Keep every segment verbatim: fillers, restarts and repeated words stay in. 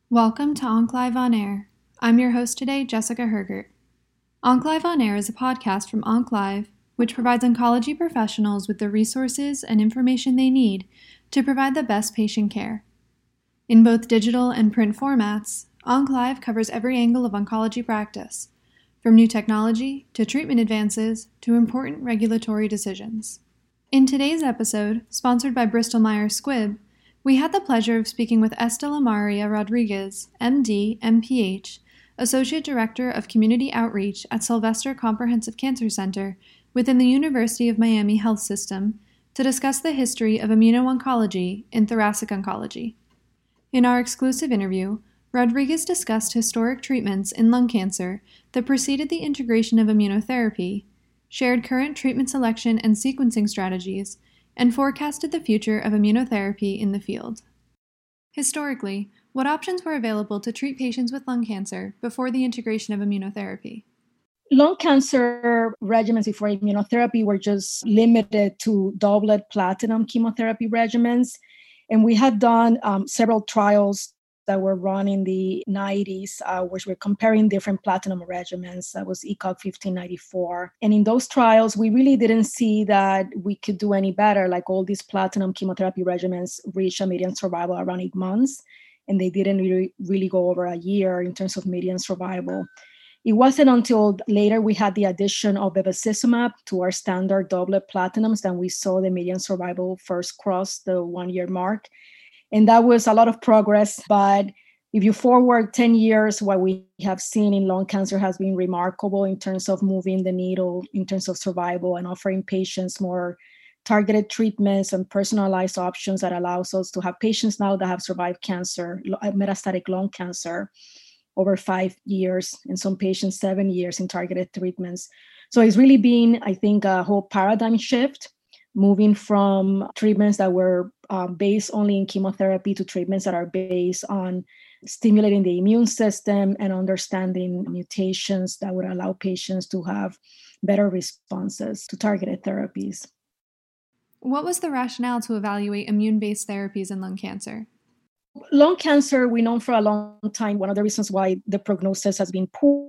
Welcome to OncLive On Air. I'm your host today, Jessica Hergert. OncLive On Air is a podcast from OncLive, which provides oncology professionals with the resources and information they need to provide the best patient care. In both digital and print formats, OncLive covers every angle of oncology practice, from new technology to treatment advances to important regulatory decisions. In today's episode, sponsored by Bristol Myers Squibb, we had the pleasure of speaking with Estela Maria Rodriguez, M D, M P H, Associate Director of Community Outreach at Sylvester Comprehensive Cancer Center within the University of Miami Health System, to discuss the history of immuno-oncology in thoracic oncology. In our exclusive interview, Rodriguez discussed historic treatments in lung cancer that preceded the integration of immunotherapy, shared current treatment selection and sequencing strategies, and forecasted the future of immunotherapy in the field. Historically, what options were available to treat patients with lung cancer before the integration of immunotherapy? Lung cancer regimens before immunotherapy were just limited to doublet platinum chemotherapy regimens. And we had done um, several trials that were run in the nineties, uh, which were comparing different platinum regimens. That was E C O G fifteen ninety-four. And in those trials, we really didn't see that we could do any better. Like all these platinum chemotherapy regimens reached a median survival around eight months, and they didn't really, really go over a year in terms of median survival. It wasn't until later we had the addition of bevacizumab to our standard doublet platinums that we saw the median survival first cross the one-year mark. And that was a lot of progress. But if you forward ten years, what we have seen in lung cancer has been remarkable in terms of moving the needle, in terms of survival, and offering patients more targeted treatments and personalized options that allows us to have patients now that have survived cancer, metastatic lung cancer, over five years, and some patients seven years in targeted treatments. So it's really been, I think, a whole paradigm shift, moving from treatments that were uh, based only in chemotherapy to treatments that are based on stimulating the immune system and understanding mutations that would allow patients to have better responses to targeted therapies. What was the rationale to evaluate immune-based therapies in lung cancer? Lung cancer, we know for a long time, one of the reasons why the prognosis has been poor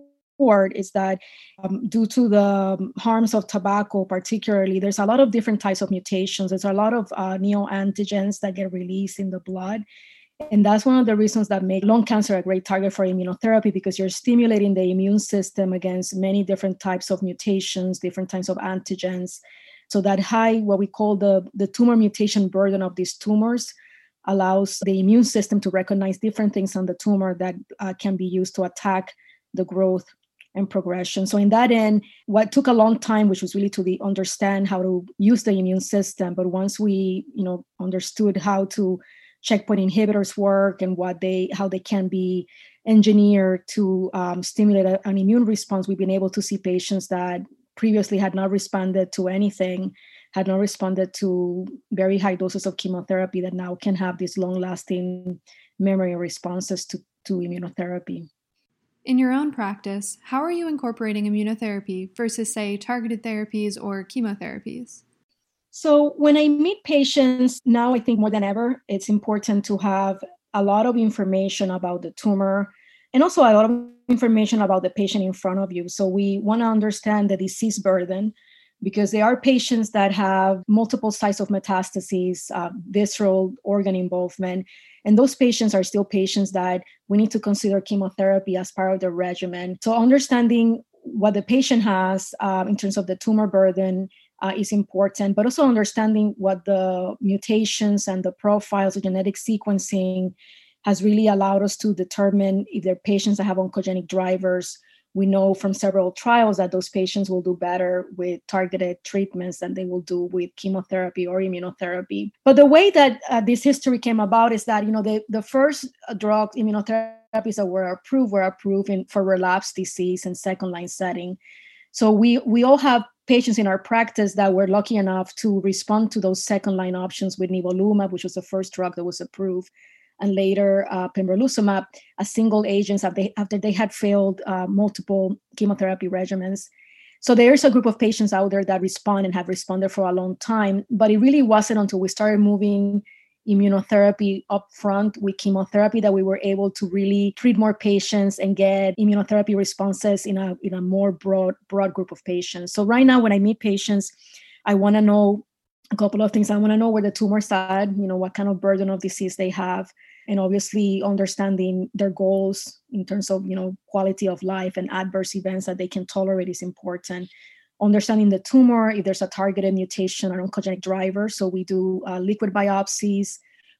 is that um, due to the harms of tobacco, particularly, there's a lot of different types of mutations. There's a lot of uh, neoantigens that get released in the blood. And that's one of the reasons that make lung cancer a great target for immunotherapy, because you're stimulating the immune system against many different types of mutations, different types of antigens. So that high, what we call the, the tumor mutation burden of these tumors, allows the immune system to recognize different things on the tumor that uh, can be used to attack the growth and progression. So in that end, what took a long time, which was really to the understand how to use the immune system. But once we, you know, understood how to checkpoint inhibitors work and what they, how they can be engineered to um, stimulate a, an immune response, we've been able to see patients that previously had not responded to anything, had not responded to very high doses of chemotherapy, that now can have these long-lasting memory responses to, to immunotherapy. In your own practice, how are you incorporating immunotherapy versus, say, targeted therapies or chemotherapies? So when I meet patients now, I think more than ever, it's important to have a lot of information about the tumor and also a lot of information about the patient in front of you. So we want to understand the disease burden, because there are patients that have multiple sites of metastases, uh, visceral organ involvement, and those patients are still patients that we need to consider chemotherapy as part of the regimen. So understanding what the patient has uh, in terms of the tumor burden uh, is important, but also understanding what the mutations and the profiles of genetic sequencing has really allowed us to determine if they're patients that have oncogenic drivers. We know from several trials that those patients will do better with targeted treatments than they will do with chemotherapy or immunotherapy. But the way that uh, this history came about is that, you know, the, the first drug immunotherapies that were approved were approved in, for relapse disease and second-line setting. So we, we all have patients in our practice that were lucky enough to respond to those second-line options with nivolumab, which was the first drug that was approved, and later uh, pembrolizumab, as single agents after they, after they had failed uh, multiple chemotherapy regimens. So there's a group of patients out there that respond and have responded for a long time, but it really wasn't until we started moving immunotherapy up front with chemotherapy, that we were able to really treat more patients and get immunotherapy responses in a in a more broad broad group of patients. So right now, when I meet patients, I want to know a couple of things. I want to know where the tumor's at, you know, what kind of burden of disease they have, and obviously understanding their goals in terms of, you know, quality of life and adverse events that they can tolerate is important. Understanding the tumor, if there's a targeted mutation or oncogenic driver. So we do uh, liquid biopsies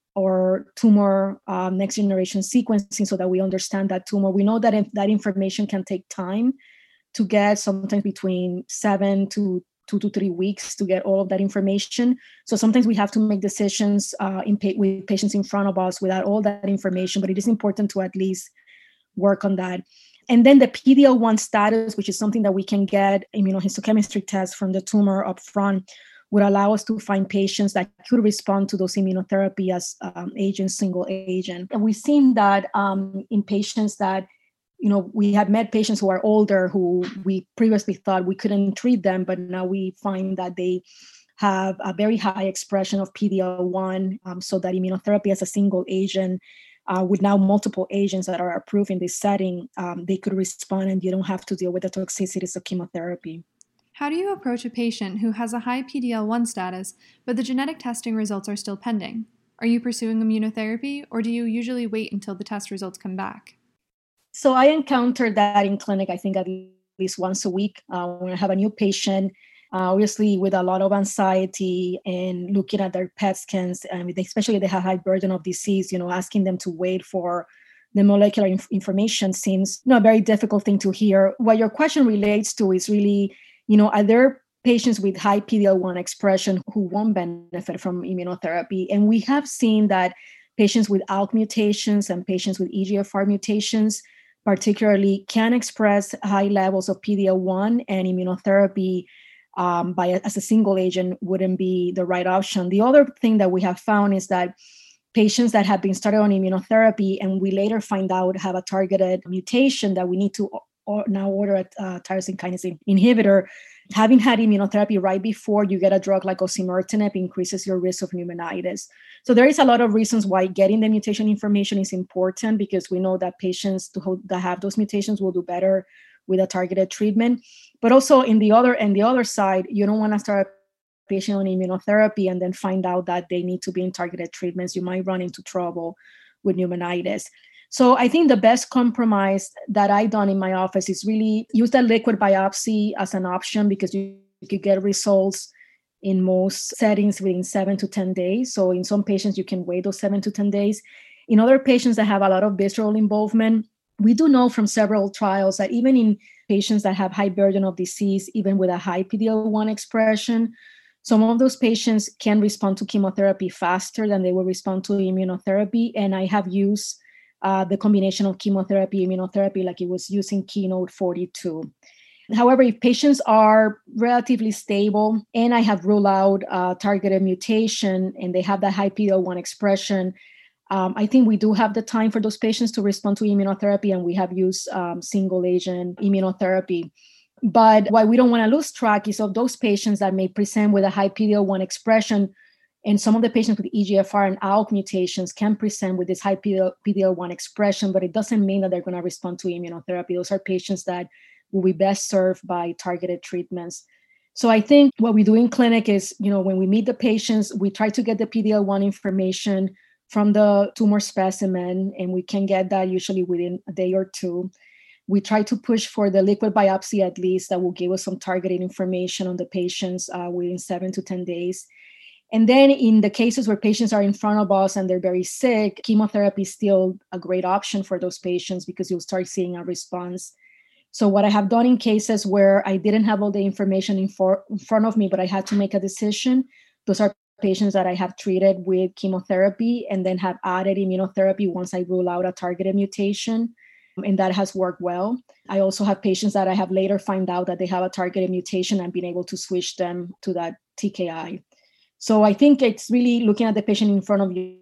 or tumor uh, next generation sequencing so that we understand that tumor. We know that if that information can take time to get, sometimes between seven to two to three weeks to get all of that information. So sometimes we have to make decisions uh, in pa- with patients in front of us without all that information, but it is important to at least work on that. And then the P D L one status, which is something that we can get immunohistochemistry tests from the tumor up front, would allow us to find patients that could respond to those immunotherapy as um, agents, single agent. And we've seen that um, in patients that, you know, we have met patients who are older who we previously thought we couldn't treat them, but now we find that they have a very high expression of P D L one, um, so that immunotherapy as a single agent, uh, with now multiple agents that are approved in this setting, um, they could respond and you don't have to deal with the toxicities of chemotherapy. How do you approach a patient who has a high P D L one status, but the genetic testing results are still pending? Are you pursuing immunotherapy, or do you usually wait until the test results come back? So I encounter that in clinic, I think at least once a week uh, when I have a new patient, uh, obviously with a lot of anxiety and looking at their P E T scans, and especially if they have high burden of disease, you know, asking them to wait for the molecular inf- information seems, you know, a very difficult thing to hear. What your question relates to is really, you know, are there patients with high P D L one expression who won't benefit from immunotherapy? And we have seen that patients with A L K mutations and patients with E G F R mutations particularly can express high levels of P D L one, and immunotherapy um, by as a single agent wouldn't be the right option. The other thing that we have found is that patients that have been started on immunotherapy and we later find out have a targeted mutation that we need to or now order a uh, tyrosine kinase inhibitor, having had immunotherapy right before you get a drug like osimertinib increases your risk of pneumonitis. So there is a lot of reasons why getting the mutation information is important, because we know that patients who, that have those mutations will do better with a targeted treatment. But also in the other and the other side, you don't want to start a patient on immunotherapy and then find out that they need to be in targeted treatments. You might run into trouble with pneumonitis. So I think the best compromise that I've done in my office is really use the liquid biopsy as an option, because you, you could get results in most settings within seven to ten days. So in some patients, you can wait those seven to ten days. In other patients that have a lot of visceral involvement, we do know from several trials that even in patients that have high burden of disease, even with a high P D L one expression, some of those patients can respond to chemotherapy faster than they will respond to immunotherapy. And I have used Uh, the combination of chemotherapy, immunotherapy, like it was using Keynote forty-two. However, if patients are relatively stable and I have ruled out uh, targeted mutation and they have that high P D L one expression, um, I think we do have the time for those patients to respond to immunotherapy, and we have used um, single agent immunotherapy. But what we don't want to lose track is of those patients that may present with a high P D L one expression. And some of the patients with E G F R and A L K mutations can present with this high P D L one expression, but it doesn't mean that they're going to respond to immunotherapy. Those are patients that will be best served by targeted treatments. So I think what we do in clinic is, you know, when we meet the patients, we try to get the P D L one information from the tumor specimen, and we can get that usually within a day or two. We try to push for the liquid biopsy at least that will give us some targeted information on the patients uh, within seven to ten days. And then in the cases where patients are in front of us and they're very sick, chemotherapy is still a great option for those patients because you'll start seeing a response. So what I have done in cases where I didn't have all the information in, for, in front of me, but I had to make a decision, those are patients that I have treated with chemotherapy and then have added immunotherapy once I rule out a targeted mutation. And that has worked well. I also have patients that I have later find out that they have a targeted mutation and been able to switch them to that T K I. So I think it's really looking at the patient in front of you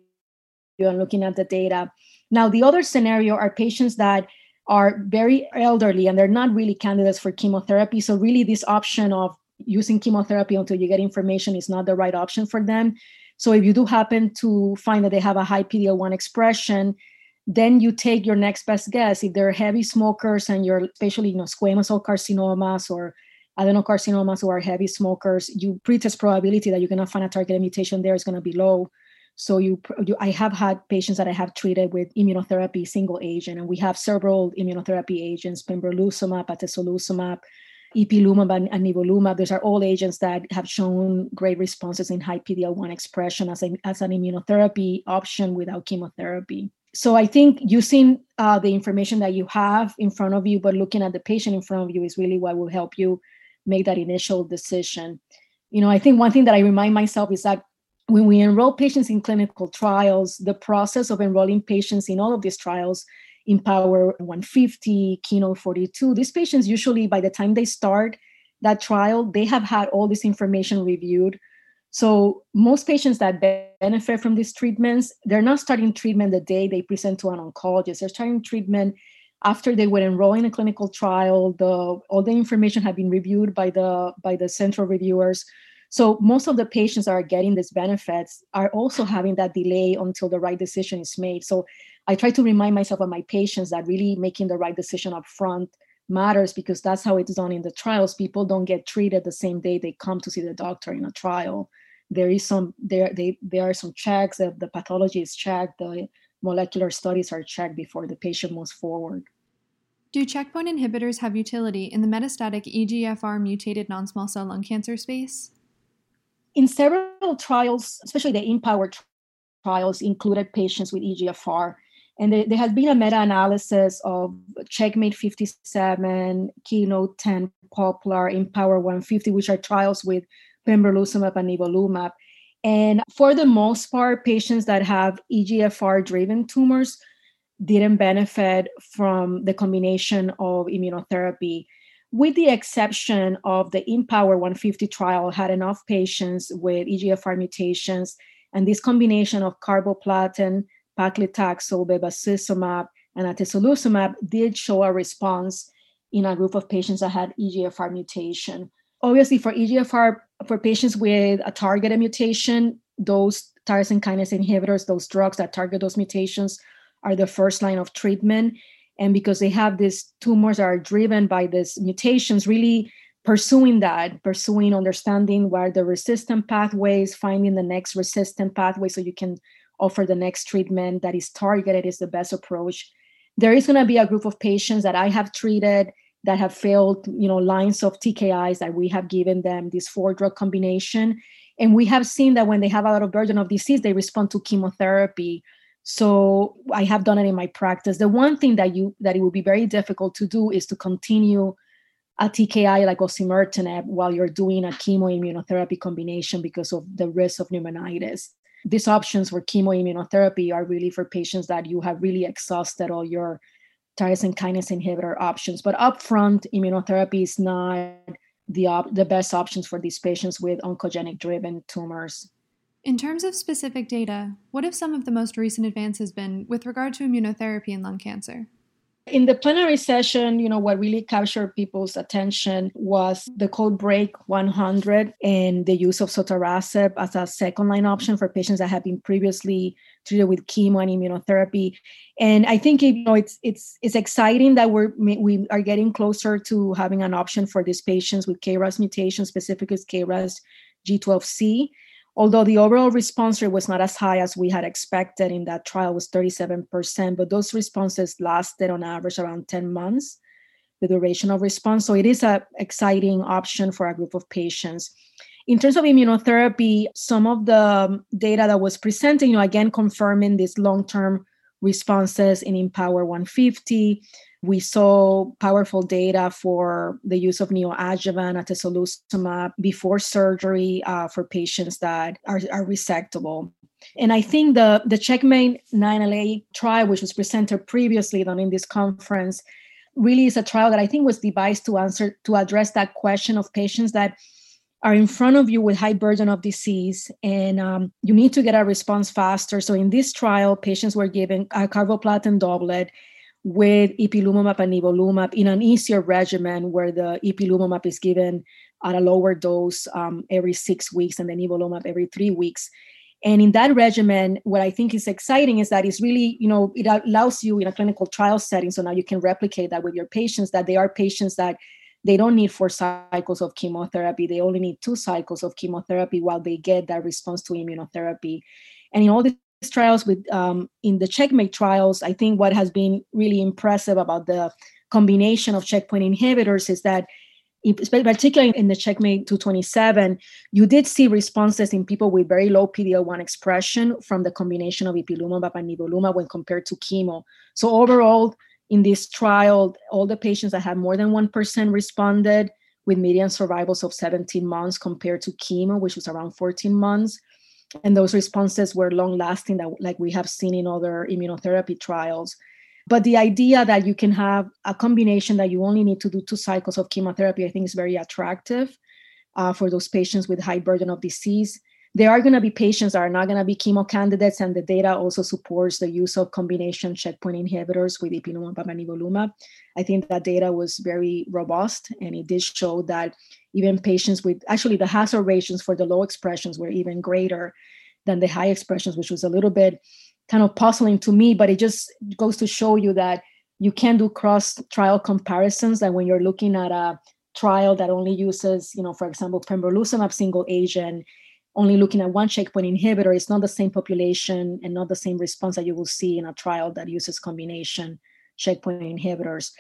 and looking at the data. Now, the other scenario are patients that are very elderly and they're not really candidates for chemotherapy. So really this option of using chemotherapy until you get information is not the right option for them. So if you do happen to find that they have a high P D L one expression, then you take your next best guess. If they're heavy smokers and you're especially, you know, squamous cell carcinomas or adenocarcinomas who are heavy smokers, you pretest probability that you're going to find a targeted mutation there is going to be low. So you, you, I have had patients that I have treated with immunotherapy single agent, and we have several immunotherapy agents, pembrolizumab, atezolizumab, ipilimumab, and, and nivolumab. Those are all agents that have shown great responses in high P D L one expression as, a, as an immunotherapy option without chemotherapy. So I think using uh, the information that you have in front of you, but looking at the patient in front of you is really what will help you make that initial decision. You know, I think one thing that I remind myself is that when we enroll patients in clinical trials, the process of enrolling patients in all of these trials, Empower one fifty, Keynote forty-two, these patients usually by the time they start that trial, they have had all this information reviewed. So most patients that benefit from these treatments, they're not starting treatment the day they present to an oncologist. They're starting treatment after they were enrolled in a clinical trial. The all the information had been reviewed by the by the central reviewers. So most of the patients that are getting these benefits are also having that delay until the right decision is made. So I try to remind myself of my patients that really making the right decision up front matters, because that's how it's done in the trials. People don't get treated the same day they come to see the doctor in a trial. There is some there they there are some checks. The, the pathology is checked. The molecular studies are checked before the patient moves forward. Do checkpoint inhibitors have utility in the metastatic E G F R mutated non-small cell lung cancer space? In several trials, especially the Empower trials, included patients with E G F R. And there, there has been a meta-analysis of Checkmate fifty-seven, Keynote ten, Poplar, Empower one fifty, which are trials with pembrolizumab and nivolumab. And for the most part, patients that have E G F R-driven tumors didn't benefit from the combination of immunotherapy, with the exception of the Empower one fifty trial had enough patients with E G F R mutations, and this combination of carboplatin, paclitaxel, bevacizumab, and atezolizumab did show a response in a group of patients that had E G F R mutation. Obviously, for E G F R, for patients with a targeted mutation, those tyrosine kinase inhibitors, those drugs that target those mutations, are the first line of treatment. And because they have these tumors that are driven by these mutations, really pursuing that, pursuing understanding where the resistant pathways, finding the next resistant pathway so you can offer the next treatment that is targeted is the best approach. There is going to be a group of patients that I have treated that have failed, you know, lines of T K Is that we have given them this four drug combination. And we have seen that when they have a lot of burden of disease, they respond to chemotherapy. So I have done it in my practice. The one thing that you that it would be very difficult to do is to continue a T K I like osimertinib while you're doing a chemoimmunotherapy combination because of the risk of pneumonitis. These options for chemoimmunotherapy are really for patients that you have really exhausted all your tyrosine kinase inhibitor options. But upfront, immunotherapy is not the, op- the best options for these patients with oncogenic-driven tumors. In terms of specific data, what have some of the most recent advances been with regard to immunotherapy in lung cancer? In the plenary session, you know, what really captured people's attention was the CodeBreaK one hundred and the use of sotorasib as a second-line option for patients that have been previously treated with chemo and immunotherapy. And I think, you know, it's it's it's exciting that we're we are getting closer to having an option for these patients with K R A S mutations, specifically K R A S G twelve C. Although the overall response rate was not as high as we had expected in that trial, was thirty-seven percent, but those responses lasted on average around ten months, the duration of response. So it is an exciting option for a group of patients. In terms of immunotherapy, some of the data that was presented, you know, again, confirming these long-term responses in Empower one fifty. We saw powerful data for the use of neoadjuvant atezolizumab before surgery uh, for patients that are, are resectable. And I think the, the Checkmate nine L A trial, which was presented previously done in this conference, really is a trial that I think was devised to answer, to address that question of patients that are in front of you with high burden of disease, and um, you need to get a response faster. So in this trial, patients were given a carboplatin doublet with ipilimumab and nivolumab in an easier regimen where the ipilimumab is given at a lower dose um, every six weeks and the nivolumab every three weeks. And in that regimen, what I think is exciting is that it's really, you know, it allows you in a clinical trial setting. So now you can replicate that with your patients, that they are patients that they don't need four cycles of chemotherapy. They only need two cycles of chemotherapy while they get that response to immunotherapy. And in all these trials with um, in the CheckMate trials, I think what has been really impressive about the combination of checkpoint inhibitors is that, particularly in the CheckMate two twenty-seven, you did see responses in people with very low P D L one expression from the combination of ipilimumab and nivolumab when compared to chemo. So overall, in this trial, all the patients that had more than one percent responded with median survivals of seventeen months compared to chemo, which was around fourteen months. And those responses were long-lasting, that, like we have seen in other immunotherapy trials. But the idea that you can have a combination that you only need to do two cycles of chemotherapy, I think is very attractive uh, for those patients with high burden of disease. There are going to be patients that are not going to be chemo candidates, and the data also supports the use of combination checkpoint inhibitors with ipilimumab and nivolumab. I think that data was very robust, and it did show that even patients with, actually the hazard ratios for the low expressions were even greater than the high expressions, which was a little bit kind of puzzling to me, but it just goes to show you that you can do cross-trial comparisons, that when you're looking at a trial that only uses, you know, for example, pembrolizumab single agent, only looking at one checkpoint inhibitor, it's not the same population and not the same response that you will see in a trial that uses combination checkpoint inhibitors.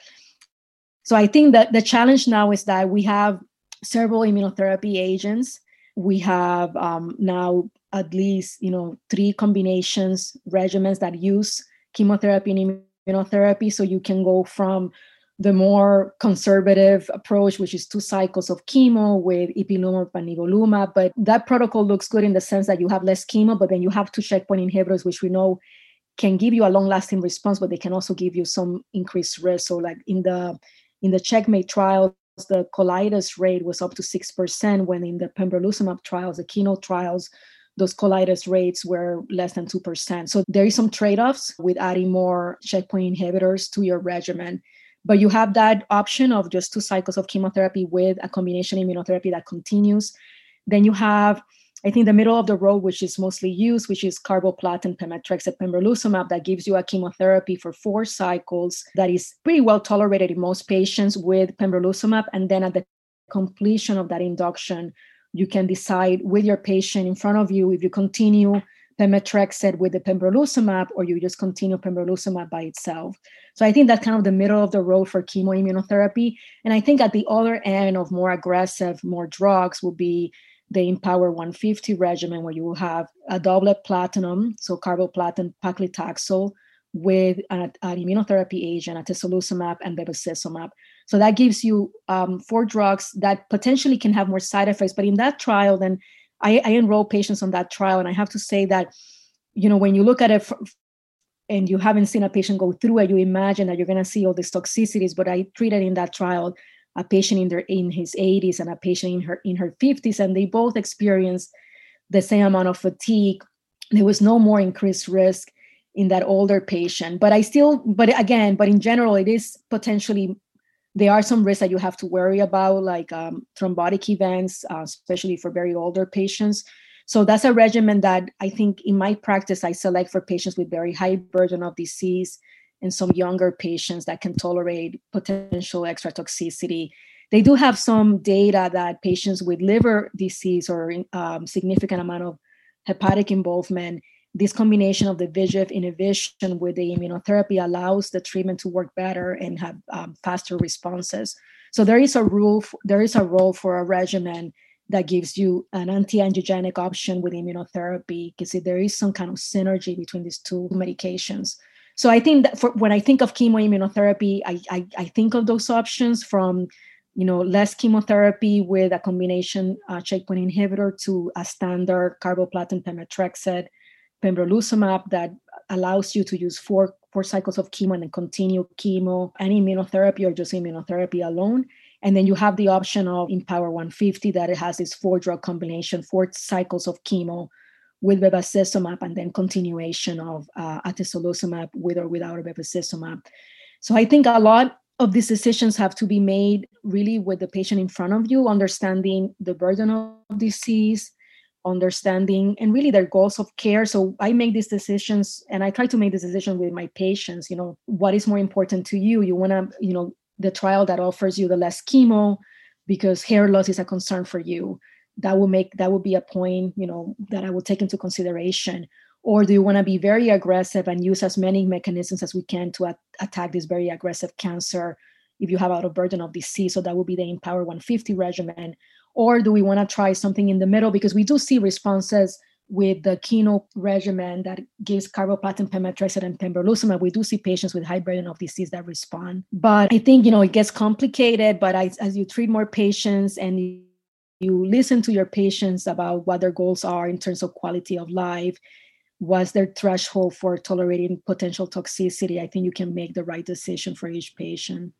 So I think that the challenge now is that we have several immunotherapy agents. We have um, now at least, you know, three combinations, regimens that use chemotherapy and immunotherapy. So you can go from the more conservative approach, which is two cycles of chemo with ipilimumab and nivolumab. But that protocol looks good in the sense that you have less chemo, but then you have two checkpoint inhibitors, which we know can give you a long-lasting response, but they can also give you some increased risk. So like in the in the CheckMate trial, the colitis rate was up to six percent, when in the pembrolizumab trials, the Keynote trials, those colitis rates were less than two percent. So there is some trade-offs with adding more checkpoint inhibitors to your regimen. But you have that option of just two cycles of chemotherapy with a combination immunotherapy that continues. Then you have, I think, the middle of the road, which is mostly used, which is carboplatin, pemetrexed, pembrolizumab, that gives you a chemotherapy for four cycles that is pretty well tolerated in most patients with pembrolizumab. And then at the completion of that induction, you can decide with your patient in front of you if you continue pemetrexed with the pembrolizumab or you just continue pembrolizumab by itself. So I think that's kind of the middle of the road for chemoimmunotherapy. And I think at the other end of more aggressive, more drugs will be the Empower one fifty regimen, where you will have a doublet platinum, so carboplatin, paclitaxel, with an, an immunotherapy agent, atezolizumab and bevacizumab. So that gives you um, four drugs that potentially can have more side effects. But in that trial, then I, I enroll patients on that trial, and I have to say that, you know, when you look at it f- and you haven't seen a patient go through it, you imagine that you're going to see all these toxicities. But I treated in that trial a patient in their in his eighties and a patient in her in her fifties, and they both experienced the same amount of fatigue. There was no more increased risk in that older patient. But I still, but again, but in general, it is potentially, there are some risks that you have to worry about, like um, thrombotic events, uh, especially for very older patients. So that's a regimen that I think in my practice, I select for patients with very high burden of disease and some younger patients that can tolerate potential extra toxicity. They do have some data that patients with liver disease or um, significant amount of hepatic involvement, this combination of the V E G F inhibition with the immunotherapy allows the treatment to work better and have um, faster responses. So there is a rule, there is a role for a regimen that gives you an anti-angiogenic option with immunotherapy, because there is some kind of synergy between these two medications. So I think that for, when I think of chemoimmunotherapy, I, I, I think of those options from, you know, less chemotherapy with a combination uh, checkpoint inhibitor to a standard carboplatin, pemetrexed, pembrolizumab that allows you to use four, four cycles of chemo and then continue chemo and immunotherapy or just immunotherapy alone. And then you have the option of Empower one fifty that it has this four drug combination, four cycles of chemo with bevacizumab and then continuation of uh, atezolizumab with or without bevacizumab. So I think a lot of these decisions have to be made really with the patient in front of you, understanding the burden of disease, understanding and really their goals of care. So I make these decisions, and I try to make this decision with my patients. You know, what is more important to you? You want to, you know, the trial that offers you the less chemo because hair loss is a concern for you. That will make, that will be a point, you know, that I will take into consideration. Or do you want to be very aggressive and use as many mechanisms as we can to at- attack this very aggressive cancer if you have out of burden of disease? So that would be the Empower one fifty regimen. Or do we want to try something in the middle? Because we do see responses with the Keynote regimen that gives carboplatin, pemetrexed, and pembrolizumab. We do see patients with high burden of disease that respond. But I think, you know, it gets complicated, but I, as you treat more patients and you, you listen to your patients about what their goals are in terms of quality of life, what's their threshold for tolerating potential toxicity, I think you can make the right decision for each patient.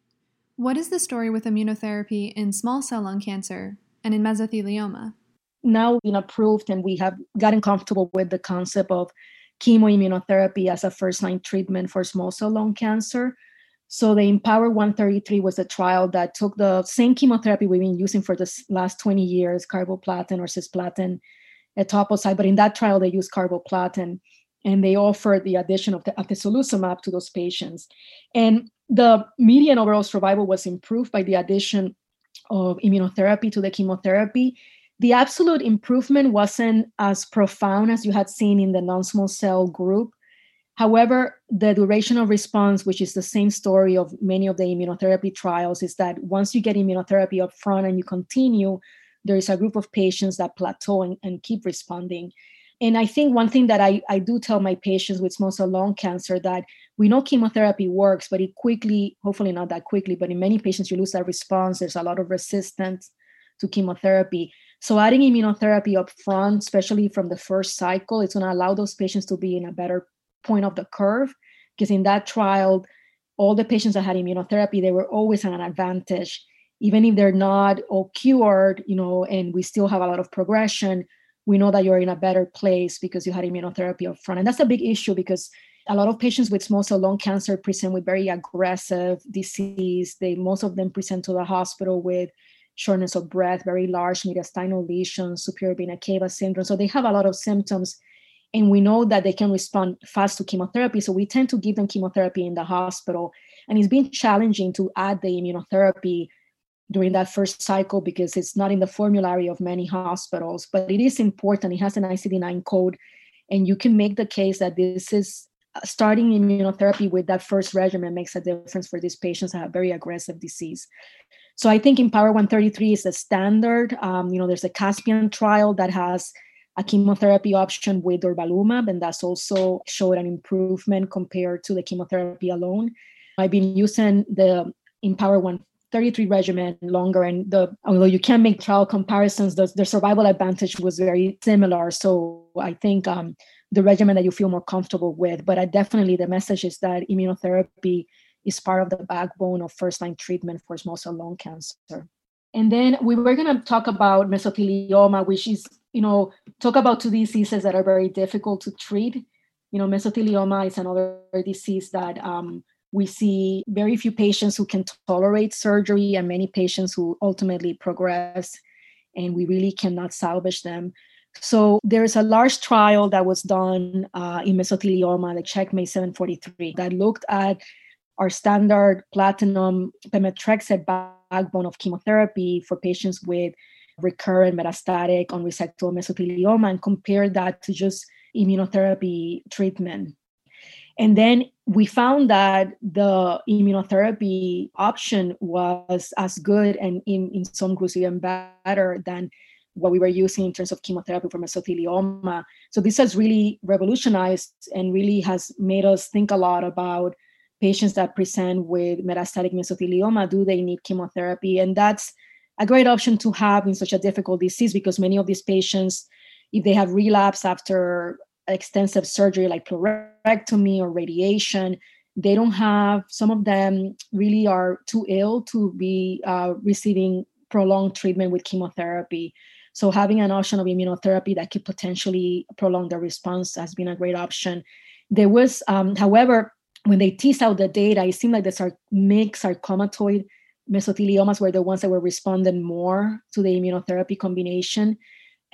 What is the story with immunotherapy in small cell lung cancer and in mesothelioma? Now been approved, and we have gotten comfortable with the concept of chemoimmunotherapy as a first-line treatment for small cell lung cancer. So the Empower one thirty-three was a trial that took the same chemotherapy we've been using for the last twenty years, carboplatin or cisplatin, etoposide, but in that trial they used carboplatin, and they offered the addition of the atezolizumab to those patients. And the median overall survival was improved by the addition of immunotherapy to the chemotherapy. The absolute improvement wasn't as profound as you had seen in the non-small cell group. However, the duration of response, which is the same story of many of the immunotherapy trials, is that once you get immunotherapy up front and you continue, there is a group of patients that plateau and, and keep responding. And I think one thing that I, I do tell my patients with small cell lung cancer, that we know chemotherapy works, but it quickly, hopefully not that quickly, but in many patients you lose that response. There's a lot of resistance to chemotherapy. So adding immunotherapy up front, especially from the first cycle, it's going to allow those patients to be in a better point of the curve. Because in that trial, all the patients that had immunotherapy, they were always at an advantage. Even if they're not all cured, you know, and we still have a lot of progression, we know that you're in a better place because you had immunotherapy up front. And that's a big issue because a lot of patients with small cell lung cancer present with very aggressive disease. They, most of them present to the hospital with shortness of breath, very large mediastinal lesions, superior vena cava syndrome. So they have a lot of symptoms, and we know that they can respond fast to chemotherapy. So we tend to give them chemotherapy in the hospital. And it's been challenging to add the immunotherapy during that first cycle because it's not in the formulary of many hospitals, but it is important. It has an I C D nine code, and you can make the case that this is starting immunotherapy with that first regimen makes a difference for these patients that have very aggressive disease. So I think Empower one thirty-three is the standard. Um, you know, there's a Caspian trial that has a chemotherapy option with durvalumab, and that's also showed an improvement compared to the chemotherapy alone. I've been using the Empower one thirty-three regimen longer, and the although you can't make trial comparisons, the, the survival advantage was very similar. So I think um, the regimen that you feel more comfortable with, but I definitely the message is that immunotherapy is part of the backbone of first-line treatment for small cell lung cancer. And then we were going to talk about mesothelioma, which is, you know, talk about two diseases that are very difficult to treat. You know, mesothelioma is another disease that um, we see very few patients who can tolerate surgery and many patients who ultimately progress, and we really cannot salvage them. So there's a large trial that was done uh, in mesothelioma, the Checkmate seven forty-three, that looked at our standard platinum pemetrexed backbone of chemotherapy for patients with recurrent metastatic unresectable mesothelioma and compared that to just immunotherapy treatment. And then we found that the immunotherapy option was as good and in, in some groups even better than what we were using in terms of chemotherapy for mesothelioma. So this has really revolutionized and really has made us think a lot about patients that present with metastatic mesothelioma. Do they need chemotherapy? And that's a great option to have in such a difficult disease because many of these patients, if they have relapse after extensive surgery like pleurectomy or radiation, they don't have, some of them really are too ill to be uh, receiving prolonged treatment with chemotherapy. So having an option of immunotherapy that could potentially prolong the response has been a great option. There was, um, however, when they teased out the data, it seemed like the sar- mixed sarcomatoid mesotheliomas were the ones that were responding more to the immunotherapy combination.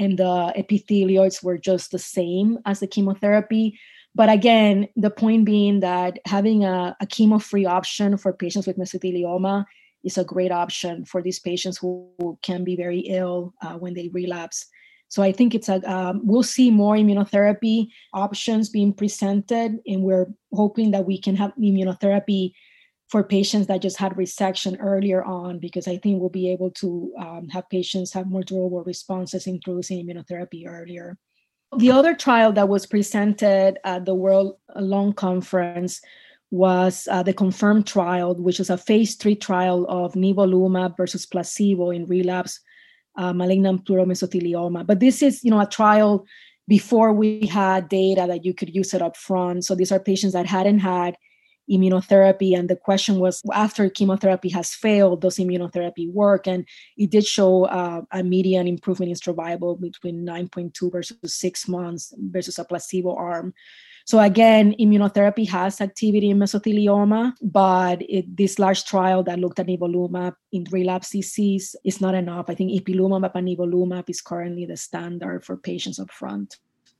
and the epithelioids were just the same as the chemotherapy. But again, the point being that having a, a chemo-free option for patients with mesothelioma is a great option for these patients who, who can be very ill uh, when they relapse. So I think it's a um, we'll see more immunotherapy options being presented, and we're hoping that we can have immunotherapy for patients that just had resection earlier on, because I think we'll be able to um, have patients have more durable responses introducing immunotherapy earlier. The other trial that was presented at the World Lung Conference was uh, the CONFIRM trial, which is a phase three trial of nivolumab versus placebo in relapse uh, malignant pleural mesothelioma. But this is, you know, a trial before we had data that you could use it up front. So these are patients that hadn't had immunotherapy, and the question was, after chemotherapy has failed, does immunotherapy work? And it did show uh, a median improvement in survival between nine point two versus six months versus a placebo arm. So again, immunotherapy has activity in mesothelioma, but it, this large trial that looked at nivolumab in relapse disease is not enough. I think ipilimumab and nivolumab is currently the standard for patients up front.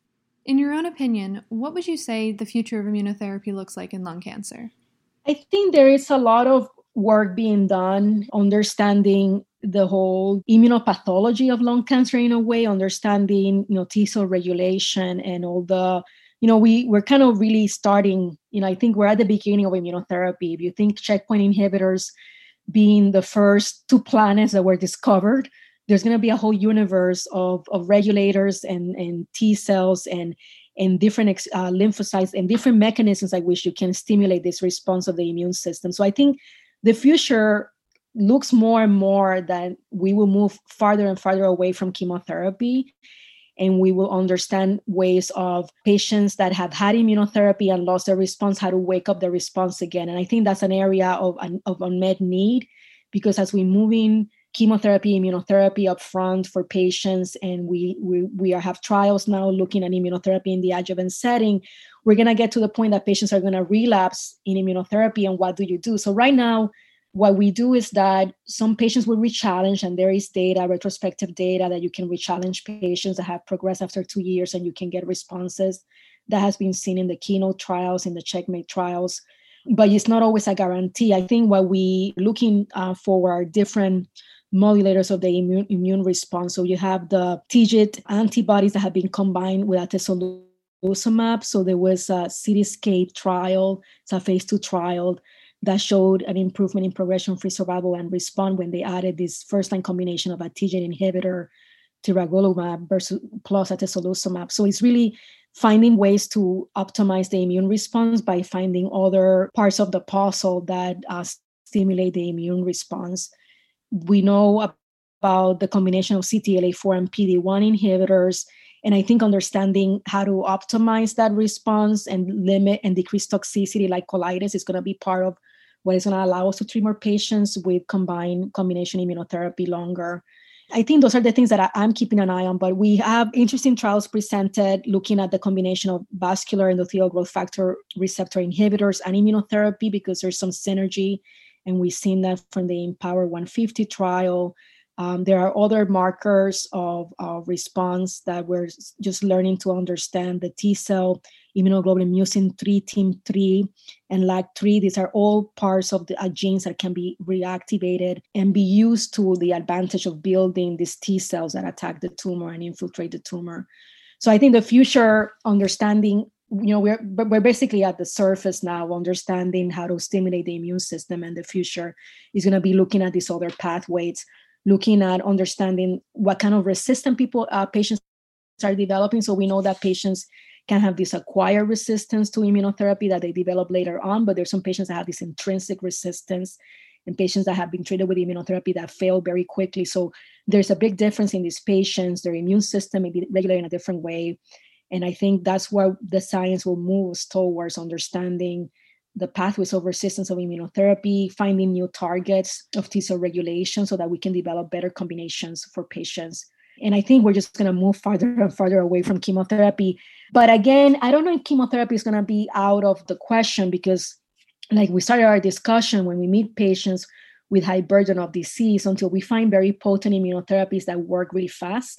In your own opinion, what would you say the future of immunotherapy looks like in lung cancer? I think there is a lot of work being done understanding the whole immunopathology of lung cancer in a way, understanding, you know, T cell regulation and all the, you know, we, we're kind of really starting, you know, I think we're at the beginning of immunotherapy. If you think checkpoint inhibitors being the first two planets that were discovered, there's going to be a whole universe of, of regulators and, and T cells and, and different uh, lymphocytes and different mechanisms by which you can stimulate this response of the immune system. So I think the future looks more and more that we will move farther and farther away from chemotherapy, and we will understand ways of patients that have had immunotherapy and lost their response, how to wake up the response again. And I think that's an area of, of unmet need, because as we move in chemotherapy, immunotherapy up front for patients, and we we we are, have trials now looking at immunotherapy in the adjuvant setting, we're going to get to the point that patients are going to relapse in immunotherapy, and what do you do? So right now, what we do is that some patients will re-challenge, and there is data, retrospective data, that you can re-challenge patients that have progressed after two years, and you can get responses. That has been seen in the Keynote trials, in the Checkmate trials, but it's not always a guarantee. I think what we looking uh, for are different modulators of the immune immune response. So you have the TIGIT antibodies that have been combined with atezolizumab. So there was a CITYSCAPE trial, it's a phase two trial that showed an improvement in progression-free survival and response when they added this first-line combination of a TIGIT inhibitor, tiragolumab versus plus atezolizumab. So it's really finding ways to optimize the immune response by finding other parts of the puzzle that uh, stimulate the immune response. We know about the combination of C T L A four and P D one inhibitors, and I think understanding how to optimize that response and limit and decrease toxicity like colitis is going to be part of what is going to allow us to treat more patients with combined combination immunotherapy longer. I think those are the things that I, I'm keeping an eye on, but we have interesting trials presented looking at the combination of vascular endothelial growth factor receptor inhibitors and immunotherapy, because there's some synergy. And we've seen that from the Empower one fifty trial. Um, there are other markers of, of response that we're just learning to understand. The T cell, immunoglobulin mucin three, T I M three, and L A G three. These are all parts of the uh, genes that can be reactivated and be used to the advantage of building these T cells that attack the tumor and infiltrate the tumor. So I think the future understanding, you know, we're we're basically at the surface now, understanding how to stimulate the immune system, and the future is going to be looking at these other pathways, looking at understanding what kind of resistant people uh, patients are developing. So we know that patients can have this acquired resistance to immunotherapy that they develop later on, but there's some patients that have this intrinsic resistance, and patients that have been treated with immunotherapy that fail very quickly. So there's a big difference in these patients. Their immune system may be regulated in a different way. And I think that's where the science will move us towards, understanding the pathways of resistance of immunotherapy, finding new targets of T cell regulation so that we can develop better combinations for patients. And I think we're just going to move farther and farther away from chemotherapy. But again, I don't know if chemotherapy is going to be out of the question, because like we started our discussion, when we meet patients with high burden of disease, until we find very potent immunotherapies that work really fast,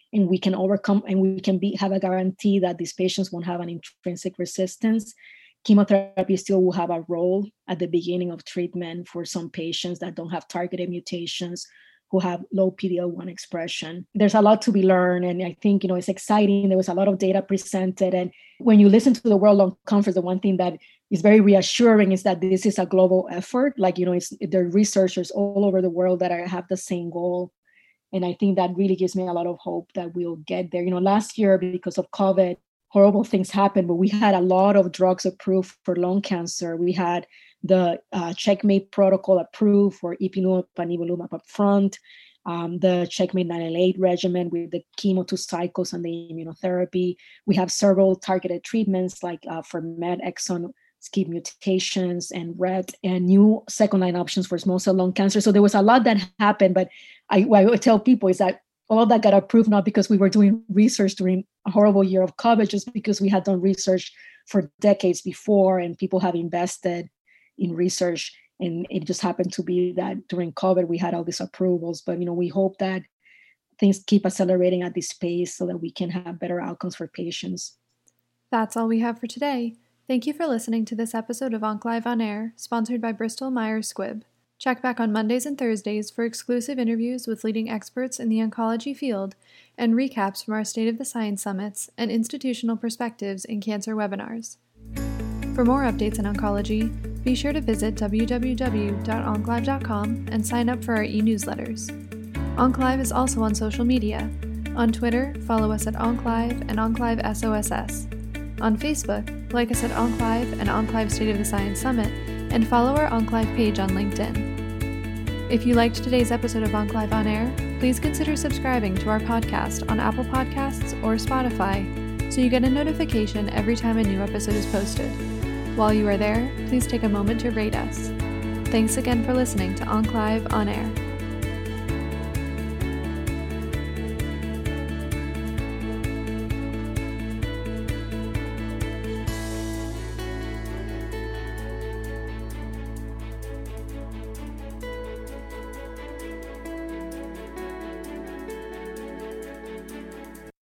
and we can overcome and we can be have a guarantee that these patients won't have an intrinsic resistance, chemotherapy still will have a role at the beginning of treatment for some patients that don't have targeted mutations, who have low P D L one expression. There's a lot to be learned. And I think, you know, it's exciting. There was a lot of data presented. And when you listen to the World Lung Conference, the one thing that is very reassuring is that this is a global effort. Like, you know, it's, there are researchers all over the world that are, have the same goal. And I think that really gives me a lot of hope that we'll get there. You know, last year, because of COVID, horrible things happened, but we had a lot of drugs approved for lung cancer. We had the uh, Checkmate protocol approved for ipilimumab and nivolumab up front, um, the Checkmate nine L eight regimen with the chemo two cycles and the immunotherapy. We have several targeted treatments like uh, for MET exon skip mutations and R E T, and new second-line options for small cell lung cancer. So there was a lot that happened, but I, what I would tell people is that all of that got approved not because we were doing research during a horrible year of COVID, just because we had done research for decades before and people have invested in research. And it just happened to be that during COVID, we had all these approvals. But, you know, we hope that things keep accelerating at this pace so that we can have better outcomes for patients. That's all we have for today. Thank you for listening to this episode of OncLive On Air, sponsored by Bristol Myers Squibb. Check back on Mondays and Thursdays for exclusive interviews with leading experts in the oncology field and recaps from our State of the Science Summits and institutional perspectives in cancer webinars. For more updates in oncology, be sure to visit w w w dot onclive dot com and sign up for our e-newsletters. OncLive is also on social media. On Twitter, follow us at OncLive and OncLive S O S S. On Facebook, like us at OncLive and OncLive State of the Science Summit, and follow our OncLive page on LinkedIn. If you liked today's episode of OncLive On Air, please consider subscribing to our podcast on Apple Podcasts or Spotify so you get a notification every time a new episode is posted. While you are there, please take a moment to rate us. Thanks again for listening to OncLive On Air.